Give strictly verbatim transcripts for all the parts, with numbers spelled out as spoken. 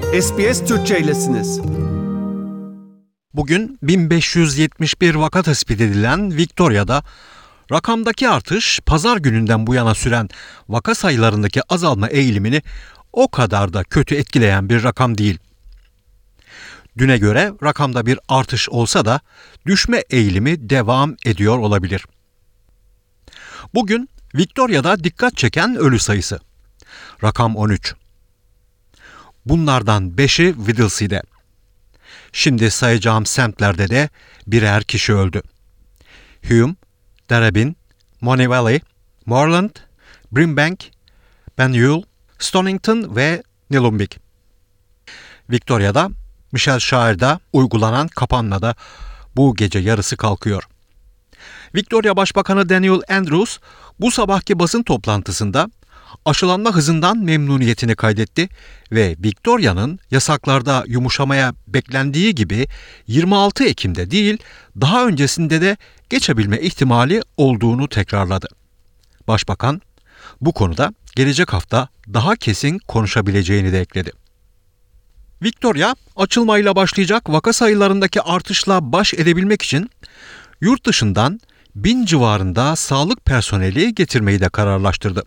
S B S Türkçe'ylesiniz. Bugün bin beş yüz yetmiş bir vaka tespit edilen Victoria'da rakamdaki artış pazar gününden bu yana süren vaka sayılarındaki azalma eğilimini o kadar da kötü etkileyen bir rakam değil. Düne göre rakamda bir artış olsa da düşme eğilimi devam ediyor olabilir. Bugün Victoria'da dikkat çeken ölü sayısı. Rakam on üç. Bunlardan beşi Whittlesea'de. Şimdi sayacağım semtlerde de birer kişi öldü. Hume, Darebin, Money Valley, Moreland, Brimbank, Banyule, Stonington ve Nillumbik. Victoria'da, Michel Shire'da uygulanan kapanma da bu gece yarısı kalkıyor. Victoria Başbakanı Daniel Andrews bu sabahki basın toplantısında aşılanma hızından memnuniyetini kaydetti ve Victoria'nın yasaklarda yumuşamaya beklendiği gibi yirmi altı Ekim'de değil, daha öncesinde de geçebilme ihtimali olduğunu tekrarladı. Başbakan bu konuda gelecek hafta daha kesin konuşabileceğini de ekledi. Victoria, açılmayla başlayacak vaka sayılarındaki artışla baş edebilmek için yurt dışından bin civarında sağlık personeli getirmeyi de kararlaştırdı.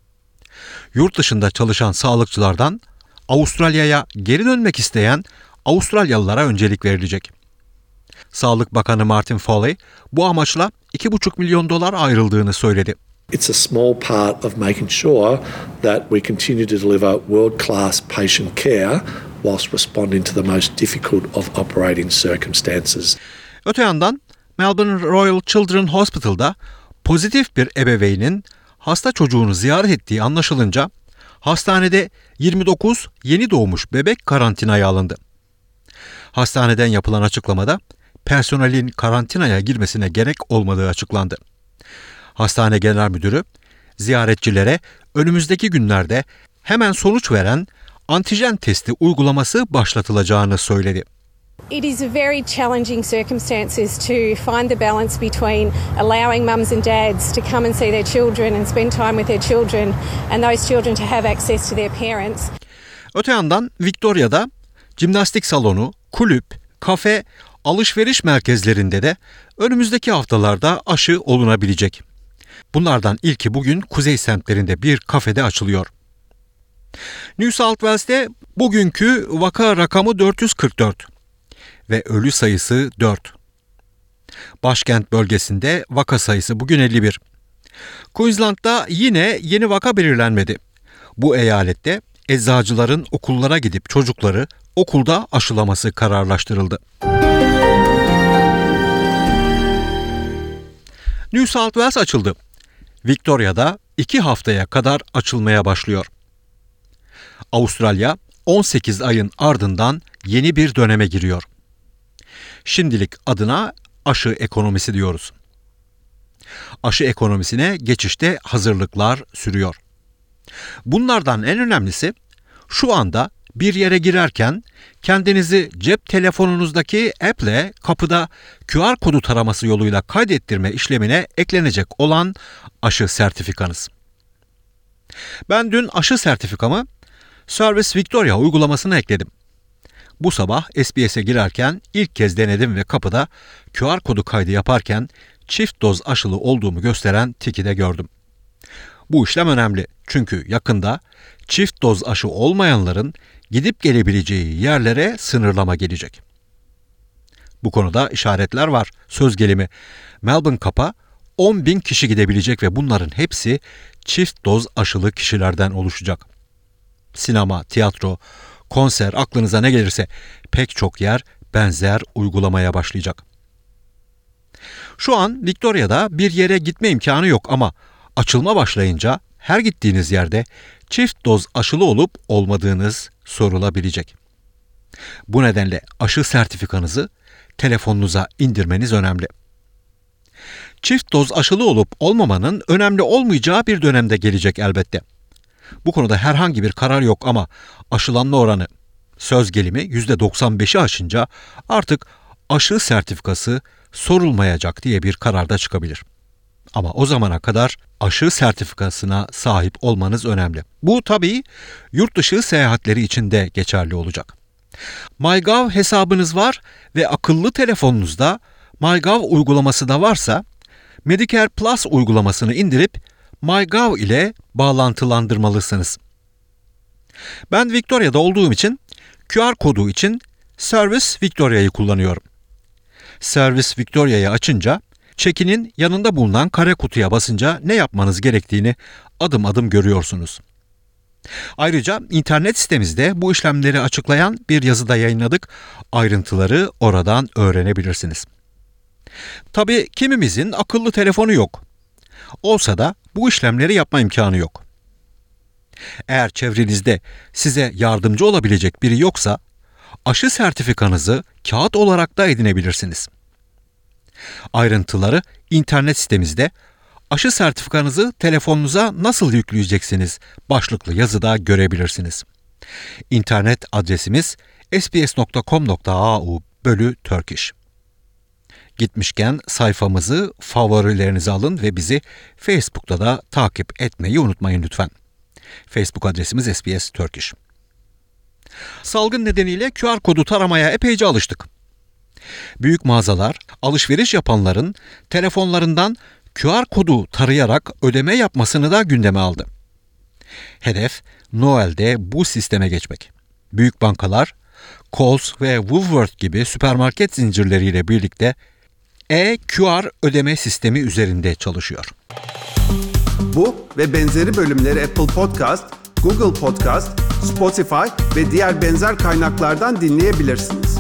Yurt dışında çalışan sağlıkçılardan Avustralya'ya geri dönmek isteyen Avustralyalılara öncelik verilecek. Sağlık Bakanı Martin Foley bu amaçla iki buçuk milyon dolar ayrıldığını söyledi. It's a small part of making sure that we continue to deliver world-class patient care whilst responding to the most difficult of operating circumstances. Öte yandan Melbourne Royal Children's Hospital'da pozitif bir ebeveynin hasta çocuğunu ziyaret ettiği anlaşılınca hastanede yirmi dokuz yeni doğmuş bebek karantinaya alındı. Hastaneden yapılan açıklamada personelin karantinaya girmesine gerek olmadığı açıklandı. Hastane Genel Müdürü ziyaretçilere önümüzdeki günlerde hemen sonuç veren antijen testi uygulaması başlatılacağını söyledi. It is very challenging circumstances to find the balance between allowing mums and dads to come and see their children and spend time with their children and those children to have access to their parents. Öte yandan Victoria'da jimnastik salonu, kulüp, kafe, alışveriş merkezlerinde de önümüzdeki haftalarda aşı olunabilecek. Bunlardan ilki bugün kuzey semtlerinde bir kafede açılıyor. New South Wales'te bugünkü vaka rakamı dört yüz kırk dört ve ölü sayısı dört. Başkent bölgesinde vaka sayısı bugün elli bir. Queensland'da yine yeni vaka belirlenmedi. Bu eyalette eczacıların okullara gidip çocukları okulda aşılaması kararlaştırıldı. New South Wales açıldı. Victoria'da iki haftaya kadar açılmaya başlıyor. Avustralya on sekiz ayın ardından yeni bir döneme giriyor. Şimdilik adına aşı ekonomisi diyoruz. Aşı ekonomisine geçişte hazırlıklar sürüyor. Bunlardan en önemlisi şu anda bir yere girerken kendinizi cep telefonunuzdaki app ile kapıda Q R kodu taraması yoluyla kaydettirme işlemine eklenecek olan aşı sertifikanız. Ben dün aşı sertifikamı Service Victoria uygulamasına ekledim. Bu sabah S B S'e girerken ilk kez denedim ve kapıda Q R kodu kaydı yaparken çift doz aşılı olduğumu gösteren tiki de gördüm. Bu işlem önemli çünkü yakında çift doz aşı olmayanların gidip gelebileceği yerlere sınırlama gelecek. Bu konuda işaretler var. Söz gelimi Melbourne Cup'a on bin kişi gidebilecek ve bunların hepsi çift doz aşılı kişilerden oluşacak. Sinema, tiyatro, konser, aklınıza ne gelirse pek çok yer benzer uygulamaya başlayacak. Şu an Victoria'da bir yere gitme imkanı yok ama açılma başlayınca her gittiğiniz yerde çift doz aşılı olup olmadığınız sorulabilecek. Bu nedenle aşı sertifikanızı telefonunuza indirmeniz önemli. Çift doz aşılı olup olmamanın önemli olmayacağı bir dönemde gelecek elbette. Bu konuda herhangi bir karar yok ama aşılanma oranı söz gelimi yüzde doksan beşi aşınca artık aşı sertifikası sorulmayacak diye bir karar da çıkabilir. Ama o zamana kadar aşı sertifikasına sahip olmanız önemli. Bu tabii yurt dışı seyahatleri için de geçerli olacak. MyGov hesabınız var ve akıllı telefonunuzda MyGov uygulaması da varsa Medicare Plus uygulamasını indirip MyGov ile bağlantılandırmalısınız. Ben Victoria'da olduğum için Q R kodu için Service Victoria'yı kullanıyorum. Service Victoria'yı açınca çekinin yanında bulunan kare kutuya basınca ne yapmanız gerektiğini adım adım görüyorsunuz. Ayrıca internet sitemizde bu işlemleri açıklayan bir yazı da yayınladık. Ayrıntıları oradan öğrenebilirsiniz. Tabii kimimizin akıllı telefonu yok. Olsa da bu işlemleri yapma imkanı yok. Eğer çevrenizde size yardımcı olabilecek biri yoksa, aşı sertifikanızı kağıt olarak da edinebilirsiniz. Ayrıntıları internet sitemizde aşı sertifikanızı telefonunuza nasıl yükleyeceksiniz başlıklı yazıda görebilirsiniz. İnternet adresimiz s b s nokta com nokta a u bölü Turkish. Gitmişken sayfamızı favorilerinize alın ve bizi Facebook'ta da takip etmeyi unutmayın lütfen. Facebook adresimiz S B S Turkish. Salgın nedeniyle Q R kodu taramaya epeyce alıştık. Büyük mağazalar, alışveriş yapanların telefonlarından Q R kodu tarayarak ödeme yapmasını da gündeme aldı. Hedef, Noel'de bu sisteme geçmek. Büyük bankalar, Coles ve Woolworth gibi süpermarket zincirleriyle birlikte e-Q R ödeme sistemi üzerinde çalışıyor. Bu ve benzeri bölümleri Apple Podcast, Google Podcast, Spotify ve diğer benzer kaynaklardan dinleyebilirsiniz.